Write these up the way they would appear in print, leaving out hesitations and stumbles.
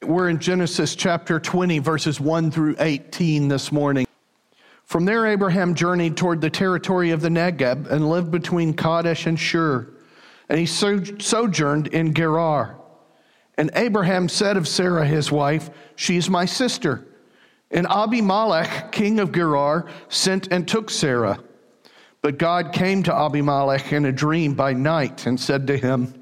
We're in Genesis chapter 20, verses 1 through 18 this morning. From there, Abraham journeyed toward the territory of the Negeb and lived between Kadesh and Shur. And he sojourned in Gerar. And Abraham said of Sarah, his wife, "She is my sister." And Abimelech, king of Gerar, sent and took Sarah. But God came to Abimelech in a dream by night and said to him,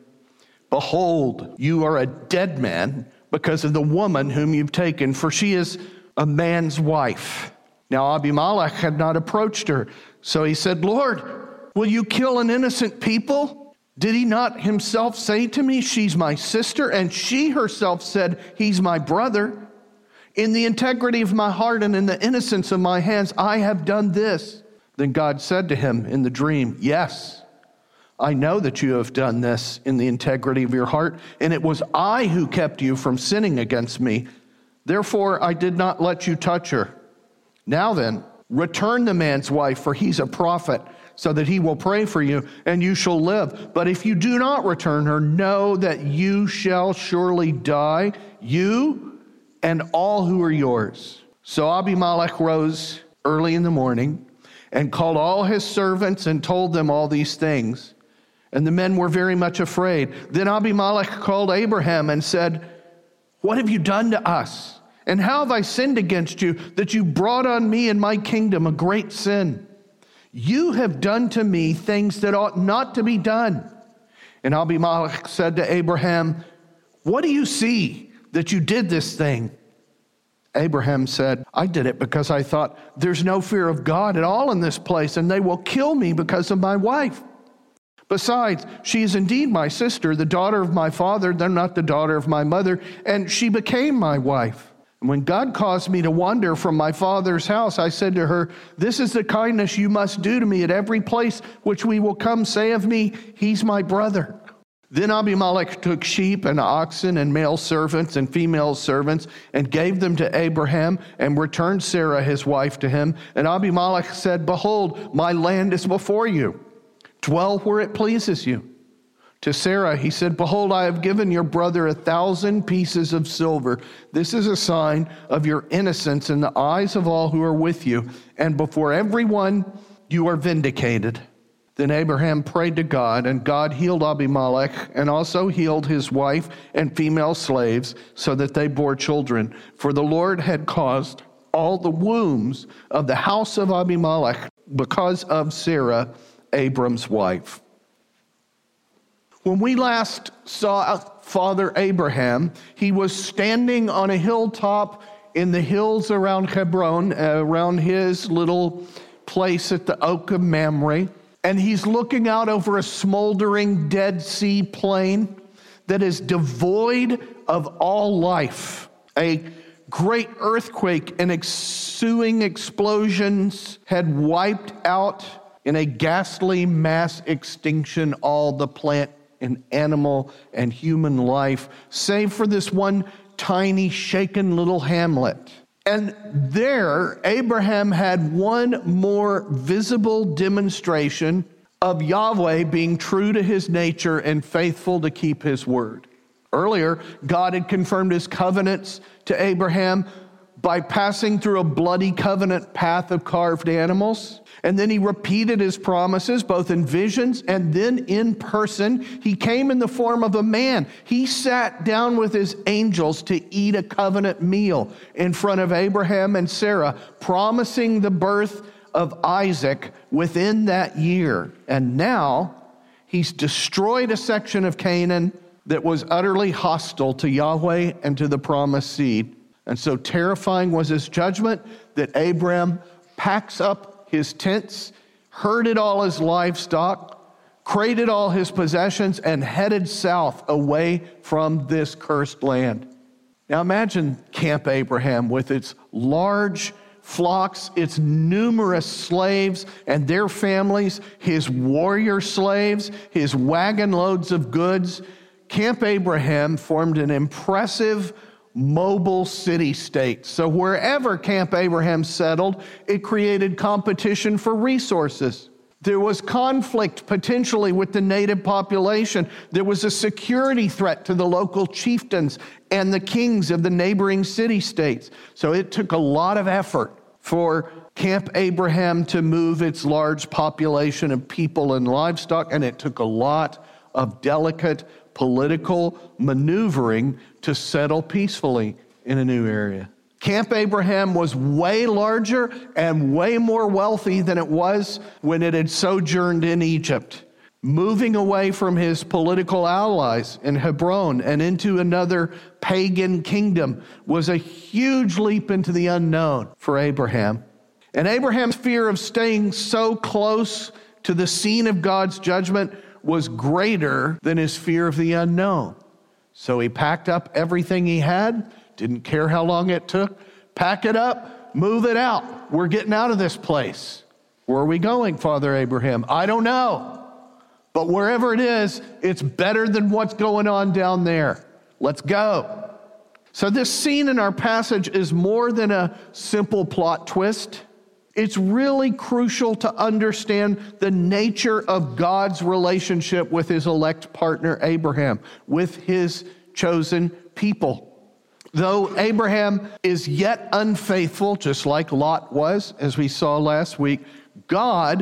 "Behold, you are a dead man because of the woman whom you've taken, for she is a man's wife." Now Abimelech had not approached her, so he said, "Lord, will you kill an innocent people? Did he not himself say to me, 'She's my sister'? And she herself said, 'He's my brother.' In the integrity of my heart and in the innocence of my hands, I have done this." Then God said to him in the dream, "Yes, I know that you have done this in the integrity of your heart, and it was I who kept you from sinning against me. Therefore, I did not let you touch her. Now then, return the man's wife, for he's a prophet, so that he will pray for you, and you shall live. But if you do not return her, know that you shall surely die, you and all who are yours." So Abimelech rose early in the morning and called all his servants and told them all these things. And the men were very much afraid. Then Abimelech called Abraham and said, "What have you done to us? And how have I sinned against you, that you brought on me and my kingdom a great sin? You have done to me things that ought not to be done." And Abimelech said to Abraham, "What do you see that you did this thing?" Abraham said, "I did it because I thought, there's no fear of God at all in this place, and they will kill me because of my wife. Besides, she is indeed my sister, the daughter of my father, though not the daughter of my mother, and she became my wife. And when God caused me to wander from my father's house, I said to her, 'This is the kindness you must do to me at every place which we will come. Say of me, he's my brother.' Then Abimelech took sheep and oxen and male servants and female servants and gave them to Abraham and returned Sarah his wife to him. And Abimelech said, 'Behold, my land is before you. Dwell where it pleases you.' To Sarah he said, 'Behold, I have given your brother 1,000 pieces of silver. This is a sign of your innocence in the eyes of all who are with you, and before everyone you are vindicated.' Then Abraham prayed to God, and God healed Abimelech and also healed his wife and female slaves so that they bore children. For the Lord had caused all the wombs of the house of Abimelech because of Sarah, Abram's wife." When we last saw Father Abraham, he was standing on a hilltop in the hills around Hebron, around his little place at the Oak of Mamre. And he's looking out over a smoldering Dead Sea plain that is devoid of all life. A great earthquake and ensuing explosions had wiped out in a ghastly mass extinction all the plant and animal and human life, save for this one tiny shaken little hamlet. And there, Abraham had one more visible demonstration of Yahweh being true to his nature and faithful to keep his word. Earlier, God had confirmed his covenants to Abraham by passing through a bloody covenant path of carved animals. And then he repeated his promises, both in visions and then in person. He came in the form of a man. He sat down with his angels to eat a covenant meal in front of Abraham and Sarah, promising the birth of Isaac within that year. And now he's destroyed a section of Canaan that was utterly hostile to Yahweh and to the promised seed. And so terrifying was his judgment that Abraham packs up his tents, herded all his livestock, crated all his possessions, and headed south away from this cursed land. Now imagine Camp Abraham with its large flocks, its numerous slaves and their families, his warrior slaves, his wagon loads of goods. Camp Abraham formed an impressive mobile city-state. So wherever Camp Abraham settled, it created competition for resources. There was conflict potentially with the native population. There was a security threat to the local chieftains and the kings of the neighboring city-states. So it took a lot of effort for Camp Abraham to move its large population of people and livestock, and it took a lot of delicate political maneuvering to settle peacefully in a new area. Camp Abraham was way larger and way more wealthy than it was when it had sojourned in Egypt. Moving away from his political allies in Hebron and into another pagan kingdom was a huge leap into the unknown for Abraham. And Abraham's fear of staying so close to the scene of God's judgment was greater than his fear of the unknown. So he packed up everything he had. Didn't care how long it took. Pack it up, move it out. We're getting out of this place. Where are we going, Father Abraham? I don't know. But wherever it is, it's better than what's going on down there. Let's go. So this scene in our passage is more than a simple plot twist. It's really crucial to understand the nature of God's relationship with his elect partner Abraham, with his chosen people. Though Abraham is yet unfaithful, just like Lot was, as we saw last week, God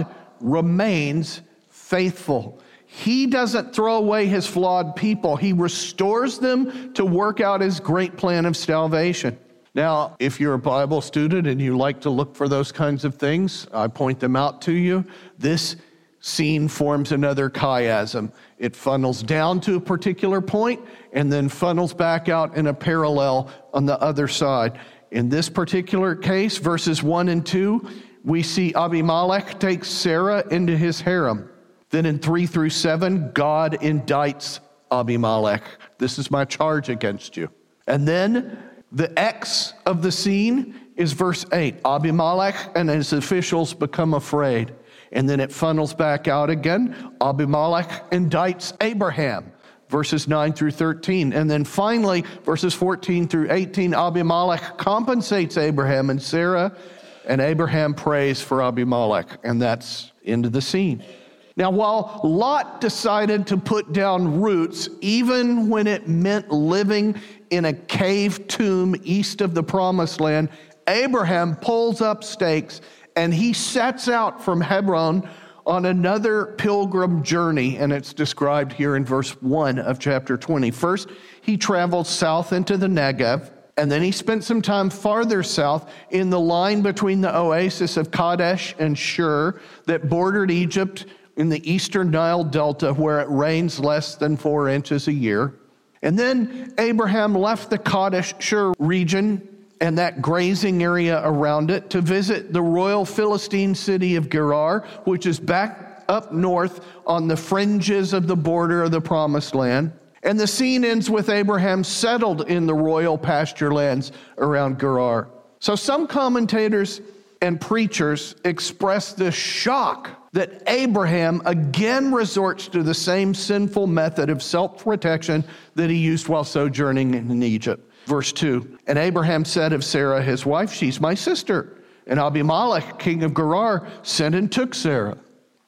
remains faithful. He doesn't throw away his flawed people. He restores them to work out his great plan of salvation. Now, if you're a Bible student and you like to look for those kinds of things, I point them out to you. This scene forms another chiasm. It funnels down to a particular point and then funnels back out in a parallel on the other side. In this particular case, verses 1 and 2, we see Abimelech takes Sarah into his harem. Then in 3 through 7, God indicts Abimelech. This is my charge against you. And then the X of the scene is verse 8. Abimelech and his officials become afraid. And then it funnels back out again. Abimelech indicts Abraham, verses 9 through 13. And then finally, verses 14 through 18, Abimelech compensates Abraham and Sarah, and Abraham prays for Abimelech. And that's into the scene. Now, while Lot decided to put down roots, even when it meant living in a cave tomb east of the Promised Land, Abraham pulls up stakes and he sets out from Hebron on another pilgrim journey, and it's described here in verse 1 of chapter 20. First, he traveled south into the Negev, and then he spent some time farther south in the line between the oasis of Kadesh and Shur that bordered Egypt in the eastern Nile Delta, where it rains less than 4 inches a year. And then Abraham left the Kadesh-Shur region and that grazing area around it to visit the royal Philistine city of Gerar, which is back up north on the fringes of the border of the Promised Land. And the scene ends with Abraham settled in the royal pasture lands around Gerar. So some commentators and preachers express this shock that Abraham again resorts to the same sinful method of self-protection that he used while sojourning in Egypt. Verse 2, and Abraham said of Sarah, his wife, she's my sister. And Abimelech, king of Gerar, sent and took Sarah.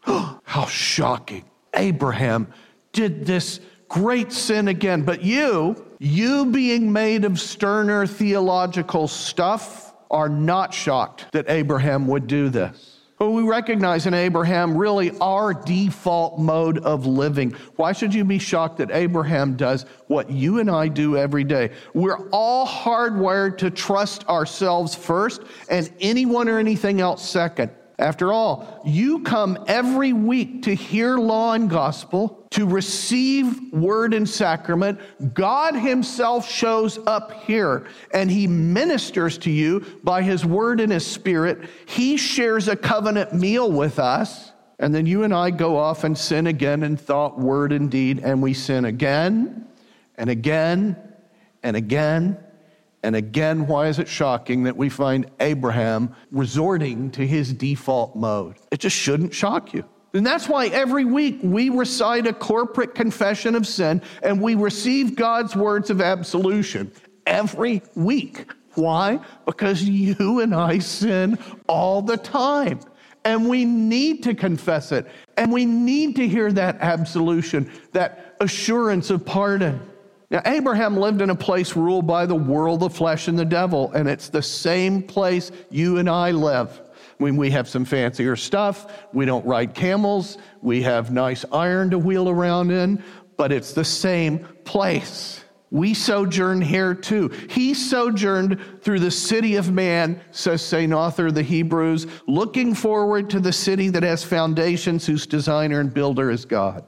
How shocking. Abraham did this great sin again. But you being made of sterner theological stuff, are not shocked that Abraham would do this. But we recognize in Abraham really our default mode of living. Why should you be shocked that Abraham does what you and I do every day? We're all hardwired to trust ourselves first and anyone or anything else second. After all, you come every week to hear law and gospel, to receive word and sacrament. God himself shows up here and he ministers to you by his word and his spirit. He shares a covenant meal with us. And then you and I go off and sin again in thought, word, and deed. And we sin again and again and again and again. Why is it shocking that we find Abraham resorting to his default mode? It just shouldn't shock you. And that's why every week we recite a corporate confession of sin and we receive God's words of absolution every week. Why? Because you and I sin all the time. And we need to confess it. And we need to hear that absolution, that assurance of pardon. Now, Abraham lived in a place ruled by the world, the flesh, and the devil, and it's the same place you and I live. When we have some fancier stuff, we don't ride camels, we have nice iron to wheel around in, but it's the same place. We sojourn here too. He sojourned through the city of man, says St. Author of the Hebrews, looking forward to the city that has foundations, whose designer and builder is God.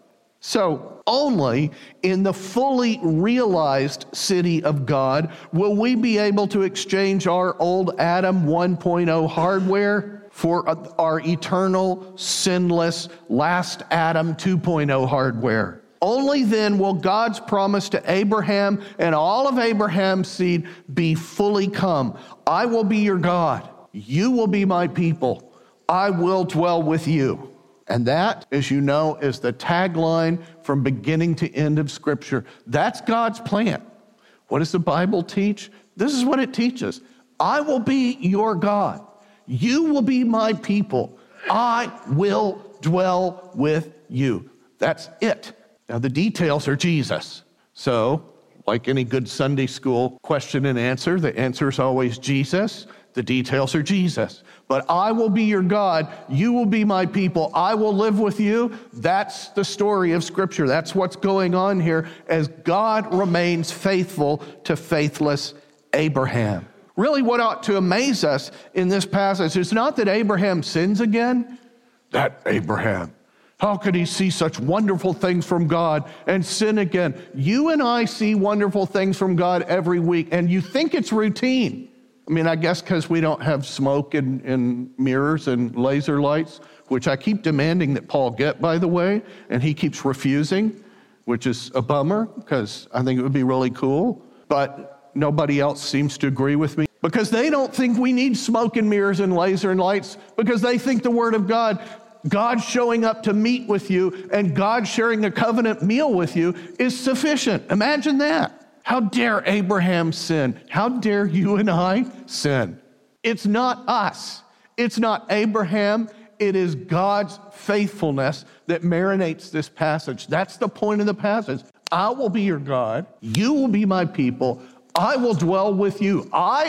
So only in the fully realized city of God will we be able to exchange our old Adam 1.0 hardware for our eternal, sinless, last Adam 2.0 hardware. Only then will God's promise to Abraham and all of Abraham's seed be fully come. I will be your God. You will be my people. I will dwell with you. And that, as you know, is the tagline from beginning to end of Scripture. That's God's plan. What does the Bible teach? This is what it teaches. I will be your God. You will be my people. I will dwell with you. That's it. Now, the details are Jesus. So, like any good Sunday school question and answer, the answer is always Jesus. The details are Jesus. But I will be your God. You will be my people. I will live with you. That's the story of Scripture. That's what's going on here as God remains faithful to faithless Abraham. Really, what ought to amaze us in this passage is not that Abraham sins again. That Abraham. How could he see such wonderful things from God and sin again? You and I see wonderful things from God every week, and you think it's routine. I mean, I guess because we don't have smoke and mirrors and laser lights, which I keep demanding that Paul get, by the way, and he keeps refusing, which is a bummer because I think it would be really cool. But nobody else seems to agree with me because they don't think we need smoke and mirrors and laser and lights because they think the Word of God showing up to meet with you and God sharing a covenant meal with you is sufficient. Imagine that. How dare Abraham sin? How dare you and I sin? It's not us. It's not Abraham. It is God's faithfulness that marinates this passage. That's the point of the passage. I will be your God. You will be my people. I will dwell with you.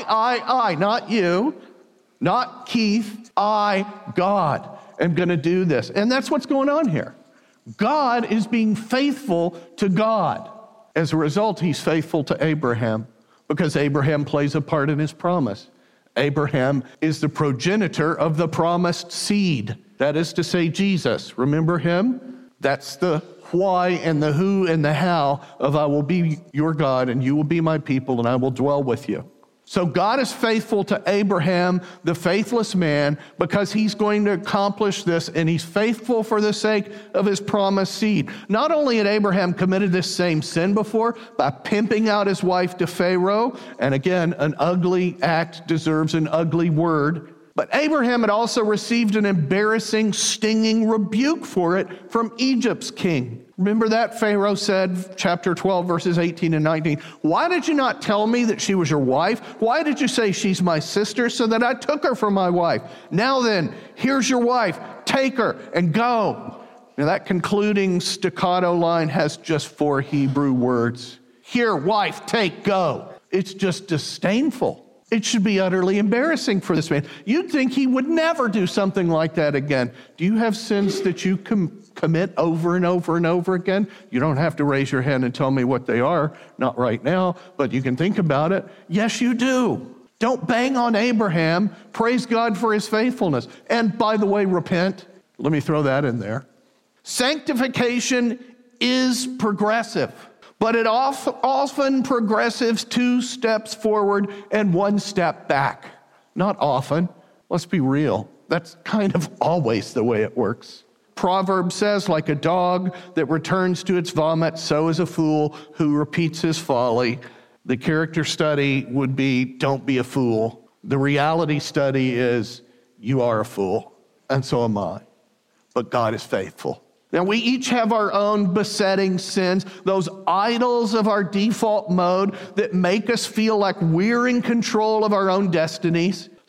I, not you, not Keith. I, God, am going to do this. And that's what's going on here. God is being faithful to God. As a result, he's faithful to Abraham because Abraham plays a part in his promise. Abraham is the progenitor of the promised seed. That is to say, Jesus. Remember him? That's the why and the who and the how of I will be your God and you will be my people and I will dwell with you. So God is faithful to Abraham, the faithless man, because he's going to accomplish this, and he's faithful for the sake of his promised seed. Not only had Abraham committed this same sin before by pimping out his wife to Pharaoh, and again, an ugly act deserves an ugly word, but Abraham had also received an embarrassing, stinging rebuke for it from Egypt's king. Remember that? Pharaoh said, chapter 12, verses 18 and 19, why did you not tell me that she was your wife? Why did you say she's my sister so that I took her for my wife? Now then, here's your wife. Take her and go. Now that concluding staccato line has just 4 Hebrew words. Here, wife, take, go. It's just disdainful. It should be utterly embarrassing for this man. You'd think he would never do something like that again. Do you have sins that you commit over and over and over again? You don't have to raise your hand and tell me what they are, not right now, but you can think about it. Yes, you do. Don't bang on Abraham. Praise God for his faithfulness. And by the way, repent. Let me throw that in there. Sanctification is progressive. But it often progresses 2 steps forward and 1 step back. Not often. Let's be real. That's kind of always the way it works. Proverb says, like a dog that returns to its vomit, so is a fool who repeats his folly. The character study would be, don't be a fool. The reality study is, you are a fool, and so am I. But God is faithful. Now, we each have our own besetting sins, those idols of our default mode that make us feel like we're in control of our own destinies.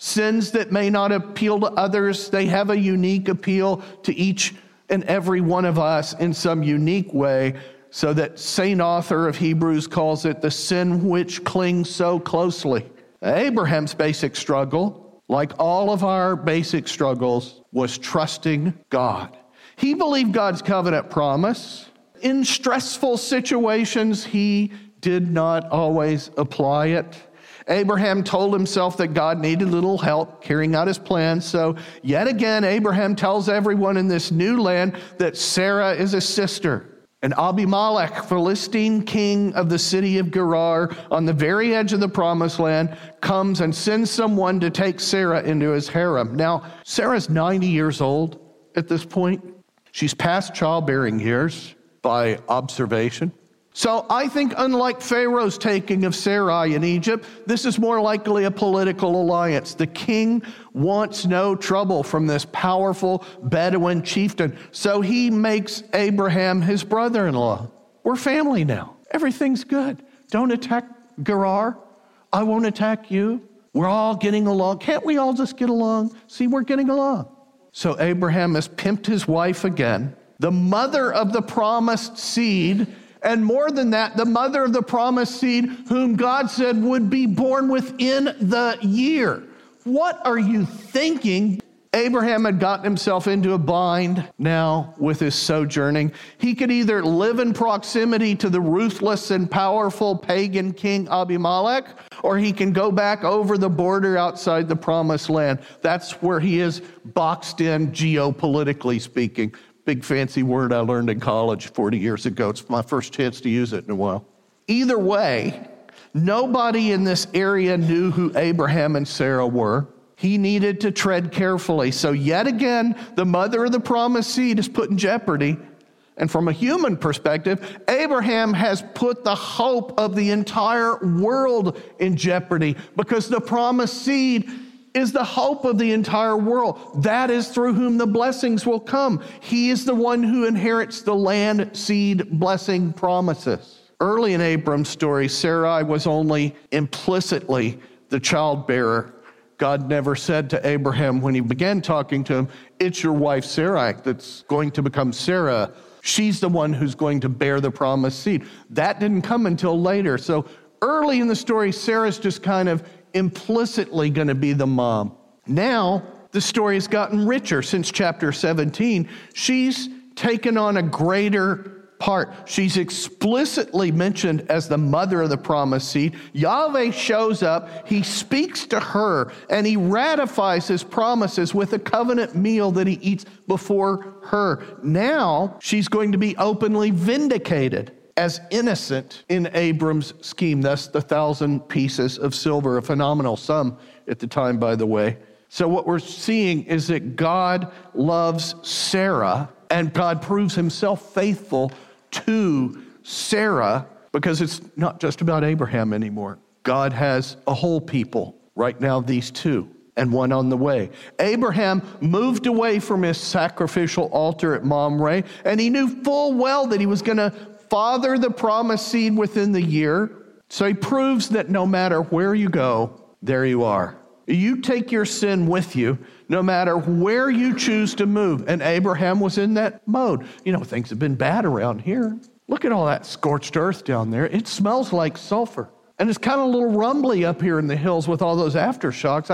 Sins that may not appeal to others, they have a unique appeal to each and every one of us in some unique way, so that Saint author of Hebrews calls it the sin which clings so closely. Abraham's basic struggle, like all of our basic struggles, was trusting God. He believed God's covenant promise. In stressful situations, he did not always apply it. Abraham told himself that God needed a little help carrying out his plans. So yet again, Abraham tells everyone in this new land that Sarah is a sister. And Abimelech, Philistine king of the city of Gerar, on the very edge of the promised land, comes and sends someone to take Sarah into his harem. Now, Sarah's 90 years old at this point. She's past childbearing years by observation. So I think unlike Pharaoh's taking of Sarai in Egypt, this is more likely a political alliance. The king wants no trouble from this powerful Bedouin chieftain, so he makes Abraham his brother-in-law. We're family now. Everything's good. Don't attack Gerar. I won't attack you. We're all getting along. Can't we all just get along? See, we're getting along. So Abraham has pimped his wife again, the mother of the promised seed. And more than that, the mother of the promised seed, whom God said would be born within the year. What are you thinking? Abraham had gotten himself into a bind now with his sojourning. He could either live in proximity to the ruthless and powerful pagan king Abimelech, or he can go back over the border outside the promised land. That's where he is boxed in geopolitically speaking. Big fancy word I learned in college 40 years ago. It's my first chance to use it in a while. Either way, nobody in this area knew who Abraham and Sarah were. He needed to tread carefully. So yet again, the mother of the promised seed is put in jeopardy. And from a human perspective, Abraham has put the hope of the entire world in jeopardy, because the promised seed is the hope of the entire world. That is through whom the blessings will come. He is the one who inherits the land seed blessing promises. Early in Abram's story, Sarai was only implicitly the childbearer. God never said to Abraham when he began talking to him, it's your wife Sarai that's going to become Sarah. She's the one who's going to bear the promised seed. That didn't come until later. So early in the story, Sarah's just kind of implicitly going to be the mom. Now, the story has gotten richer since chapter 17. She's taken on a greater part. She's explicitly mentioned as the mother of the promised seed. Yahweh shows up, he speaks to her, and he ratifies his promises with a covenant meal that he eats before her. Now, she's going to be openly vindicated as innocent in Abram's scheme. Thus, the 1,000 pieces of silver, a phenomenal sum at the time, by the way. So what we're seeing is that God loves Sarah, and God proves himself faithful to Sarah, because it's not just about Abraham anymore. God has a whole people, right now these two, and one on the way. Abraham moved away from his sacrificial altar at Mamre, and he knew full well that he was going to father the promised seed within the year. So he proves that no matter where you go, there you are. You take your sin with you, no matter where you choose to move. And Abraham was in that mode. You know, things have been bad around here. Look at all that scorched earth down there. It smells like sulfur. And it's kind of a little rumbly up here in the hills with all those aftershocks.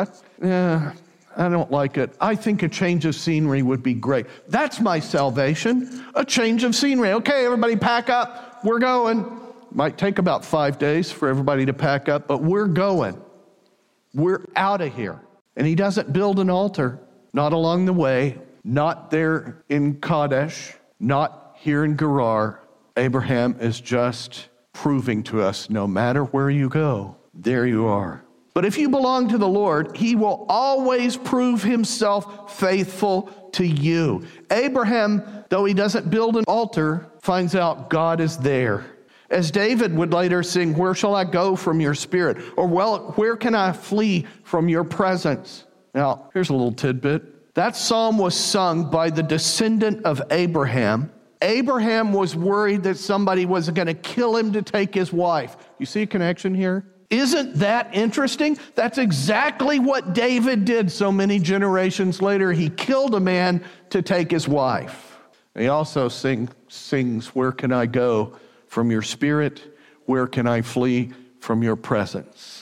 I don't like it. I think a change of scenery would be great. That's my salvation, a change of scenery. Okay, everybody pack up. We're going. Might take about 5 days for everybody to pack up, but we're going. We're out of here. And he doesn't build an altar, not along the way, not there in Kadesh, not here in Gerar. Abraham is just proving to us, no matter where you go, there you are. But if you belong to the Lord, he will always prove himself faithful to you. Abraham, though he doesn't build an altar, finds out God is there. As David would later sing, where shall I go from your spirit? Or, well, where can I flee from your presence? Now, here's a little tidbit. That psalm was sung by the descendant of Abraham. Abraham was worried that somebody was going to kill him to take his wife. You see a connection here? Isn't that interesting? That's exactly what David did so many generations later. He killed a man to take his wife. He also sings, where can I go from your spirit? Where can I flee from your presence?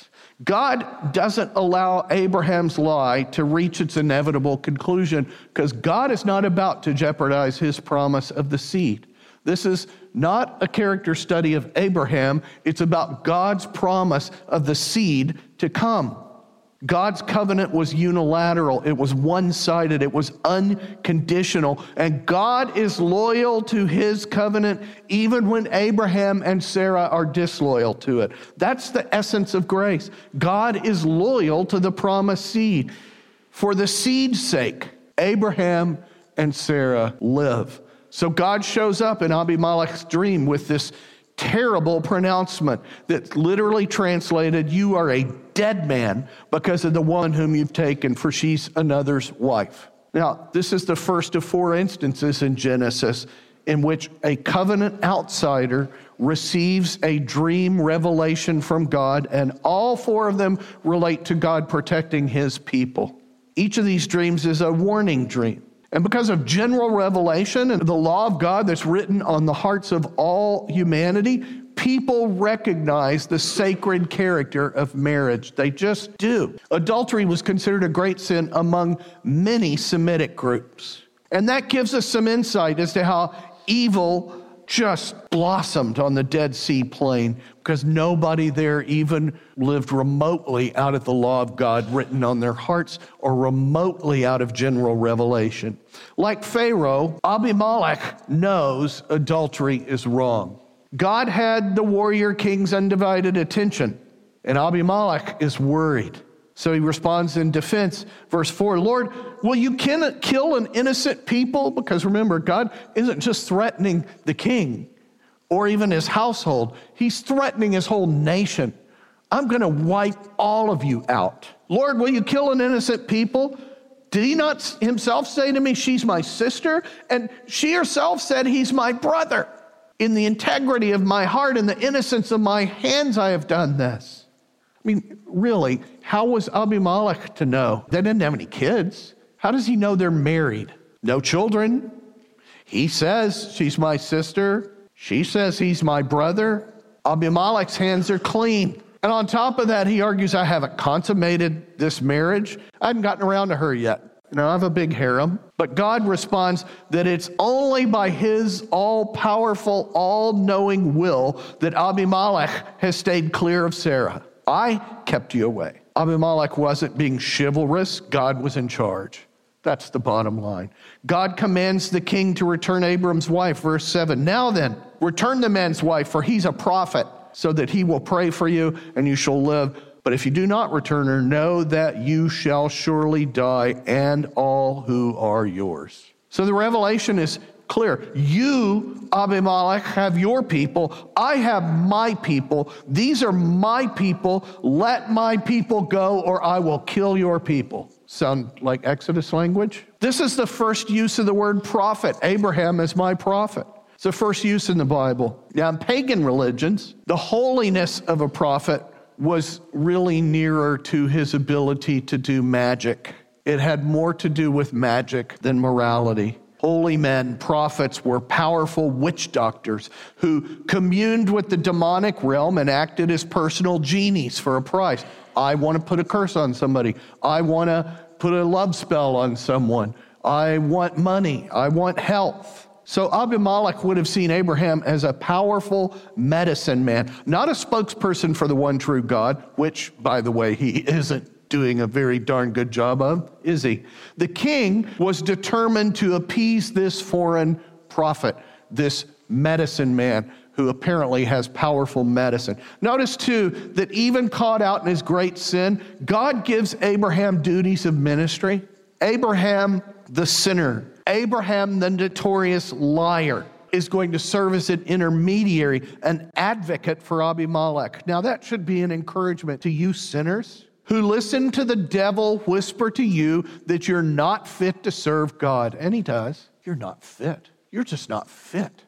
God doesn't allow Abraham's lie to reach its inevitable conclusion because God is not about to jeopardize his promise of the seed. This is not a character study of Abraham. It's about God's promise of the seed to come. God's covenant was unilateral. It was one-sided. It was unconditional. And God is loyal to his covenant even when Abraham and Sarah are disloyal to it. That's the essence of grace. God is loyal to the promised seed. For the seed's sake, Abraham and Sarah live. So God shows up in Abimelech's dream with this terrible pronouncement that's literally translated, you are a dead man because of the one whom you've taken, for she's another's wife. Now, this is the first of 4 instances in Genesis in which a covenant outsider receives a dream revelation from God, and all 4 of them relate to God protecting his people. Each of these dreams is a warning dream. And because of general revelation and the law of God that's written on the hearts of all humanity, people recognize the sacred character of marriage. They just do. Adultery was considered a great sin among many Semitic groups. And that gives us some insight as to how evil just blossomed on the Dead Sea plain because nobody there even lived remotely out of the law of God written on their hearts or remotely out of general revelation. Like Pharaoh, Abimelech knows adultery is wrong. God had the warrior king's undivided attention, and Abimelech is worried. So he responds in defense. Verse 4, Lord, will you kill an innocent people? Because remember, God isn't just threatening the king or even his household. He's threatening his whole nation. I'm going to wipe all of you out. Lord, will you kill an innocent people? Did he not himself say to me, she's my sister? And she herself said, he's my brother. In the integrity of my heart and the innocence of my hands, I have done this. I mean, really, how was Abimelech to know? They didn't have any kids. How does he know they're married? No children. He says she's my sister. She says he's my brother. Abimelech's hands are clean. And on top of that, he argues, I haven't consummated this marriage. I haven't gotten around to her yet. I have a big harem. But God responds that it's only by his all-powerful, all-knowing will that Abimelech has stayed clear of Sarah. I kept you away. Abimelech wasn't being chivalrous. God was in charge. That's the bottom line. God commands the king to return Abram's wife. Verse 7, now then, return the man's wife, for he's a prophet, so that he will pray for you and you shall live. But if you do not return her, know that you shall surely die, and all who are yours. So the revelation is clear. You, Abimelech, have your people. I have my people. These are my people. Let my people go, or I will kill your people. Sound like Exodus language? This is the first use of the word prophet. Abraham is my prophet. It's the first use in the Bible. Now, in pagan religions, the holiness of a prophet was really nearer to his ability to do magic. It had more to do with magic than morality. Holy men, prophets, were powerful witch doctors who communed with the demonic realm and acted as personal genies for a price. I want to put a curse on somebody. I want to put a love spell on someone. I want money. I want health. So Abimelech would have seen Abraham as a powerful medicine man, not a spokesperson for the one true God, which, by the way, he isn't doing a very darn good job of, is he? The king was determined to appease this foreign prophet, this medicine man who apparently has powerful medicine. Notice, too, that even caught out in his great sin, God gives Abraham duties of ministry. Abraham, the sinner, Abraham, the notorious liar, is going to serve as an intermediary, an advocate for Abimelech. Now, that should be an encouragement to you sinners who listen to the devil whisper to you that you're not fit to serve God. And he does. You're not fit. You're just not fit.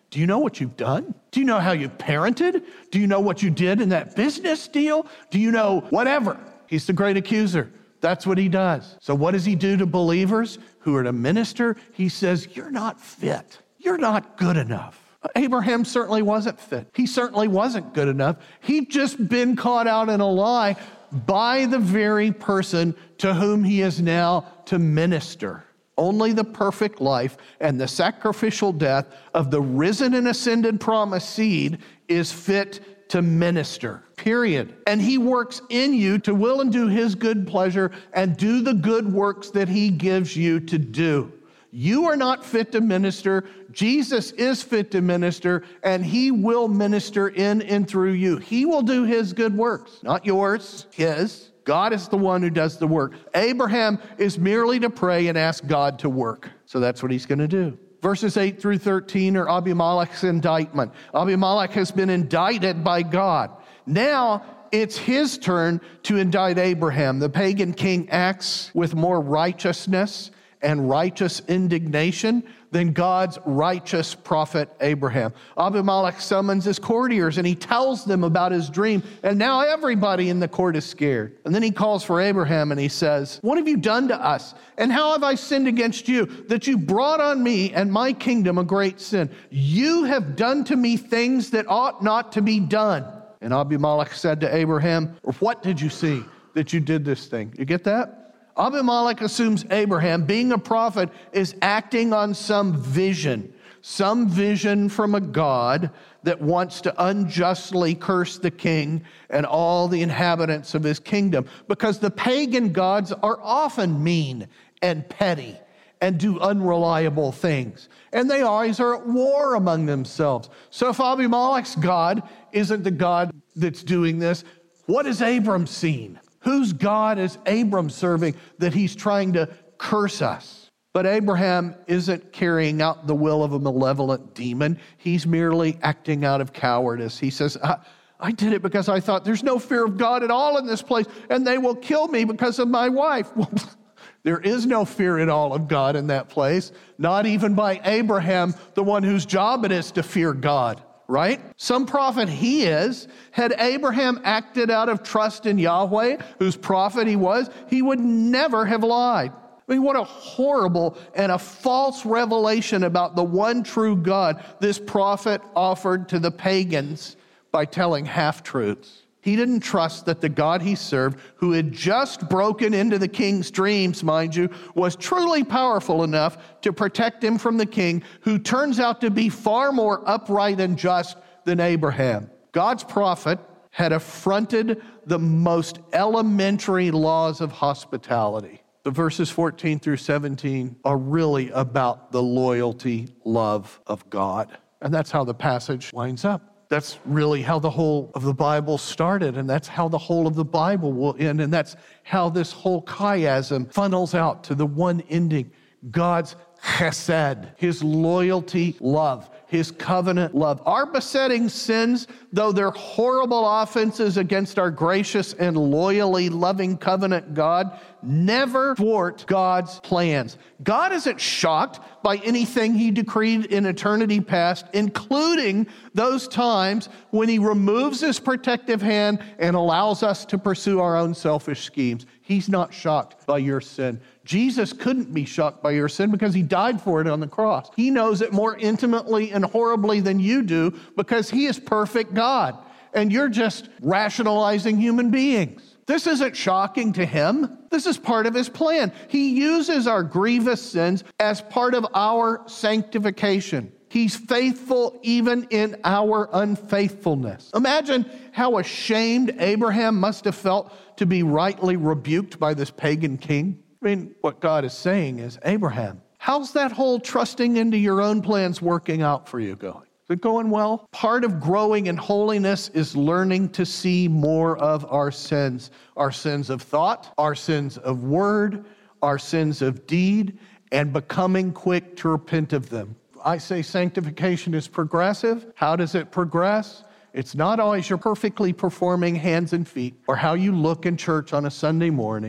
Do you know what you've done? Do you know how you've parented? Do you know what you did in that business deal? Do you know whatever? He's the great accuser. That's what he does. So what does he do to believers who are to minister? He says, you're not fit. You're not good enough. Abraham certainly wasn't fit. He certainly wasn't good enough. He'd just been caught out in a lie by the very person to whom he is now to minister. Only the perfect life and the sacrificial death of the risen and ascended promised seed is fit to minister, period. And he works in you to will and do his good pleasure and do the good works that he gives you to do. You are not fit to minister. Jesus is fit to minister, and he will minister in and through you. He will do his good works, not yours, his. God is the one who does the work. Abraham is merely to pray and ask God to work. So that's what he's going to do. Verses 8 through 13 are Abimelech's indictment. Abimelech has been indicted by God. Now it's his turn to indict Abraham. The pagan king acts with more righteousness and righteous indignation than God's righteous prophet Abraham. Abimelech summons his courtiers and he tells them about his dream, and now everybody in the court is scared. And then he calls for Abraham and he says, what have you done to us? And how have I sinned against you that you brought on me and my kingdom a great sin? You have done to me things that ought not to be done. And Abimelech said to Abraham, what did you see that you did this thing? You get that? Abimelech assumes Abraham, being a prophet, is acting on some vision from a God that wants to unjustly curse the king and all the inhabitants of his kingdom. Because the pagan gods are often mean and petty and do unreliable things. And they always are at war among themselves. So if Abimelech's God isn't the God that's doing this, what has Abram seen? Whose God is Abram serving that he's trying to curse us? But Abraham isn't carrying out the will of a malevolent demon. He's merely acting out of cowardice. He says, I did it because I thought there's no fear of God at all in this place, and they will kill me because of my wife. Well, there is no fear at all of God in that place, not even by Abraham, the one whose job it is to fear God. Right? Some prophet he is. Had Abraham acted out of trust in Yahweh, whose prophet he was, he would never have lied. I mean, what a horrible and a false revelation about the one true God this prophet offered to the pagans by telling half-truths. He didn't trust that the God he served, who had just broken into the king's dreams, mind you, was truly powerful enough to protect him from the king, who turns out to be far more upright and just than Abraham. God's prophet had affronted the most elementary laws of hospitality. The verses 14 through 17 are really about the loyalty, love of God. And that's how the passage winds up. That's really how the whole of the Bible started, and that's how the whole of the Bible will end, and that's how this whole chiasm funnels out to the one ending, God's chesed, his loyalty, love, his covenant love. Our besetting sins, though they're horrible offenses against our gracious and loyally loving covenant God, never thwart God's plans. God isn't shocked by anything he decreed in eternity past, including those times when he removes his protective hand and allows us to pursue our own selfish schemes. He's not shocked by your sin. Jesus couldn't be shocked by your sin because he died for it on the cross. He knows it more intimately and horribly than you do because he is perfect God, and you're just rationalizing human beings. This isn't shocking to him. This is part of his plan. He uses our grievous sins as part of our sanctification. He's faithful even in our unfaithfulness. Imagine how ashamed Abraham must have felt to be rightly rebuked by this pagan king. I mean, what God is saying is, Abraham, how's that whole trusting into your own plans working out for you going? Is it going well? Part of growing in holiness is learning to see more of our sins of thought, our sins of word, our sins of deed, and becoming quick to repent of them. I say sanctification is progressive. How does it progress? It's not always your perfectly performing hands and feet or how you look in church on a Sunday morning.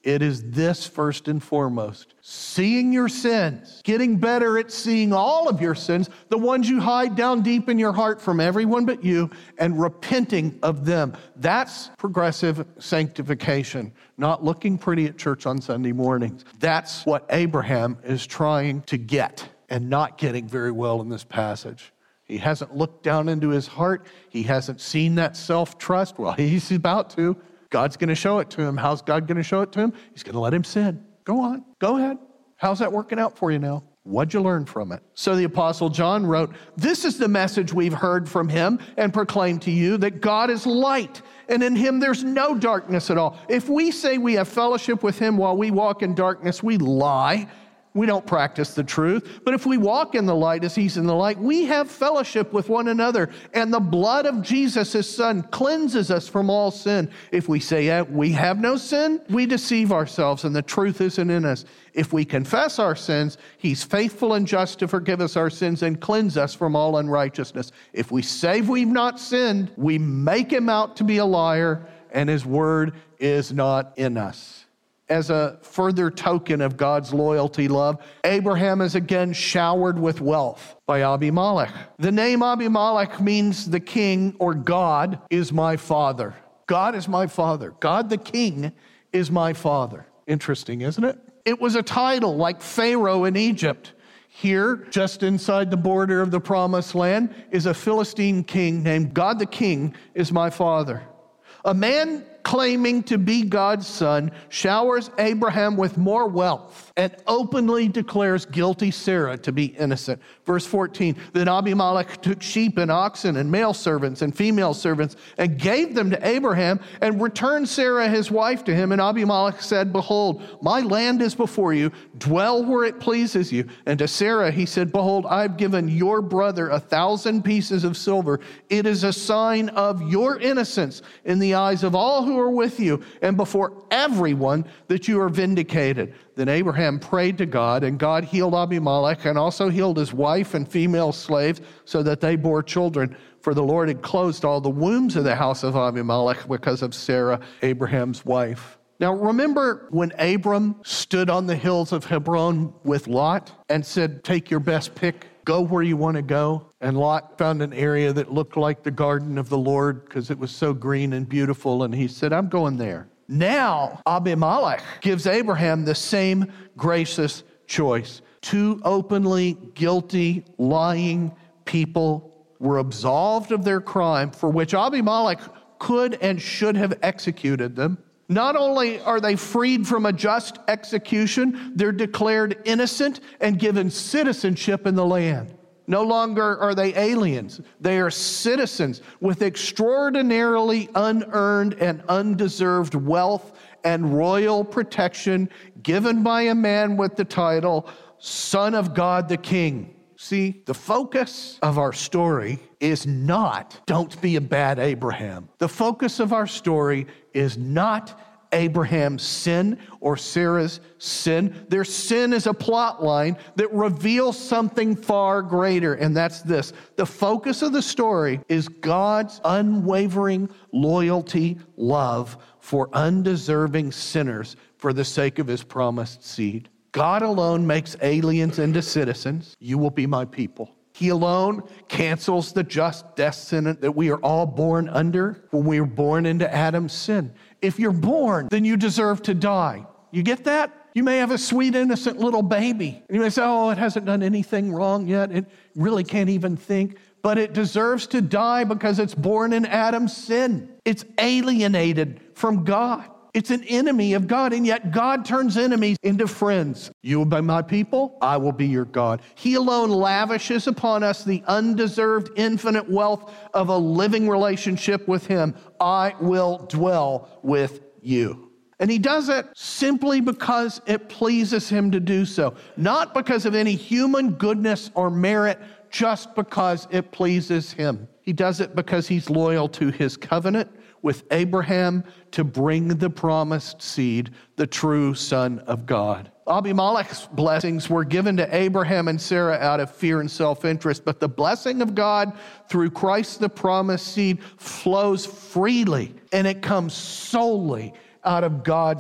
It is this first and foremost. Seeing your sins, getting better at seeing all of your sins, the ones you hide down deep in your heart from everyone but you, and repenting of them. That's progressive sanctification, not looking pretty at church on Sunday mornings. That's what Abraham is trying to get and not getting very well in this passage. He hasn't looked down into his heart. He hasn't seen that self-trust. Well, he's about to. God's going to show it to him. How's God going to show it to him? He's going to let him sin. Go on. Go ahead. How's that working out for you now? What'd you learn from it? So the Apostle John wrote, "This is the message we've heard from him and proclaimed to you, that God is light, and in him there's no darkness at all. If we say we have fellowship with him while we walk in darkness, we lie. We don't practice the truth. But if we walk in the light as he's in the light, we have fellowship with one another. And the blood of Jesus, his son, cleanses us from all sin. If we say we have no sin, we deceive ourselves and the truth isn't in us. If we confess our sins, he's faithful and just to forgive us our sins and cleanse us from all unrighteousness. If we say we've not sinned, we make him out to be a liar, and his word is not in us." As a further token of God's loyalty love, Abraham is again showered with wealth by Abimelech. The name Abimelech means the king, or God is my father. God is my father. God the king is my father. Interesting, isn't it? It was a title like Pharaoh in Egypt. Here, just inside the border of the promised land, is a Philistine king named God the king is my father. A man claiming to be God's son showers Abraham with more wealth and openly declares guilty Sarah to be innocent. Verse 14, "Then Abimelech took sheep and oxen and male servants and female servants and gave them to Abraham and returned Sarah his wife to him. And Abimelech said, 'Behold, my land is before you. Dwell where it pleases you.' And to Sarah he said, 'Behold, I've given your brother 1,000 pieces of silver. It is a sign of your innocence in the eyes of all who are with you and before everyone that you are vindicated.' Then Abraham prayed to God, and God healed Abimelech and also healed his wife and female slaves so that they bore children. For the Lord had closed all the wombs of the house of Abimelech because of Sarah, Abraham's wife." Now remember when Abram stood on the hills of Hebron with Lot and said, "Take your best pick, go where you want to go." And Lot found an area that looked like the garden of the Lord because it was so green and beautiful. And he said, "I'm going there." Now Abimelech gives Abraham the same gracious choice. Two openly guilty, lying people were absolved of their crime for which Abimelech could and should have executed them. Not only are they freed from a just execution, they're declared innocent and given citizenship in the land. No longer are they aliens. They are citizens with extraordinarily unearned and undeserved wealth and royal protection given by a man with the title Son of God the King. See, the focus of our story is not, don't be a bad Abraham. The focus of our story is not Abraham's sin or Sarah's sin. Their sin is a plot line that reveals something far greater, and that's this. The focus of the story is God's unwavering loyalty, love for undeserving sinners for the sake of his promised seed. God alone makes aliens into citizens. You will be my people. He alone cancels the just death sentence that we are all born under when we were born into Adam's sin. If you're born, then you deserve to die. You get that? You may have a sweet, innocent little baby. And you may say, "Oh, it hasn't done anything wrong yet. It really can't even think." But it deserves to die because it's born in Adam's sin. It's alienated from God. It's an enemy of God, and yet God turns enemies into friends. You will be my people, I will be your God. He alone lavishes upon us the undeserved infinite wealth of a living relationship with him. I will dwell with you. And he does it simply because it pleases him to do so, not because of any human goodness or merit, just because it pleases him. He does it because he's loyal to his covenant with Abraham to bring the promised seed, the true Son of God. Abimelech's blessings were given to Abraham and Sarah out of fear and self-interest, but the blessing of God through Christ, the promised seed, flows freely, and it comes solely out of God's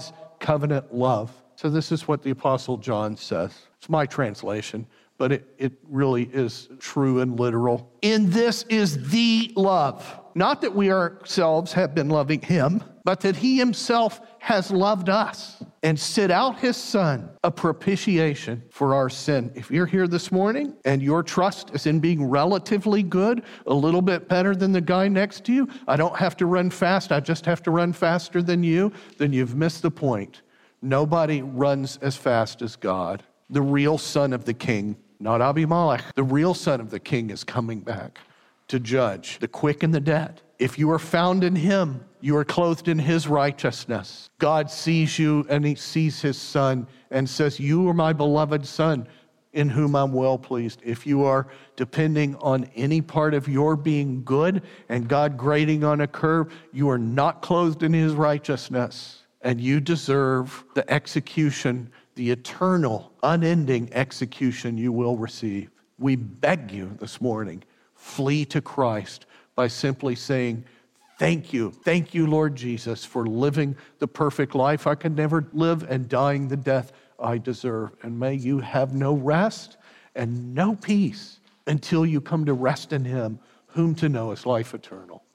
covenant love. So this is what the Apostle John says. It's my translation, but it really is true and literal. In this is the love. Not that we ourselves have been loving him, but that he himself has loved us and sent out his son, a propitiation for our sin. If you're here this morning and your trust is in being relatively good, a little bit better than the guy next to you, I don't have to run fast, I just have to run faster than you, then you've missed the point. Nobody runs as fast as God. The real son of the king, not Abimelech, the real son of the king is coming back to judge the quick and the dead. If you are found in him, you are clothed in his righteousness. God sees you and he sees his son and says, you are my beloved son in whom I'm well pleased. If you are depending on any part of your being good and God grading on a curve, you are not clothed in his righteousness and you deserve the execution, the eternal, unending execution you will receive. We beg you this morning, flee to Christ by simply saying, thank you, Lord Jesus, for living the perfect life I could never live and dying the death I deserve. And may you have no rest and no peace until you come to rest in him, whom to know is life eternal.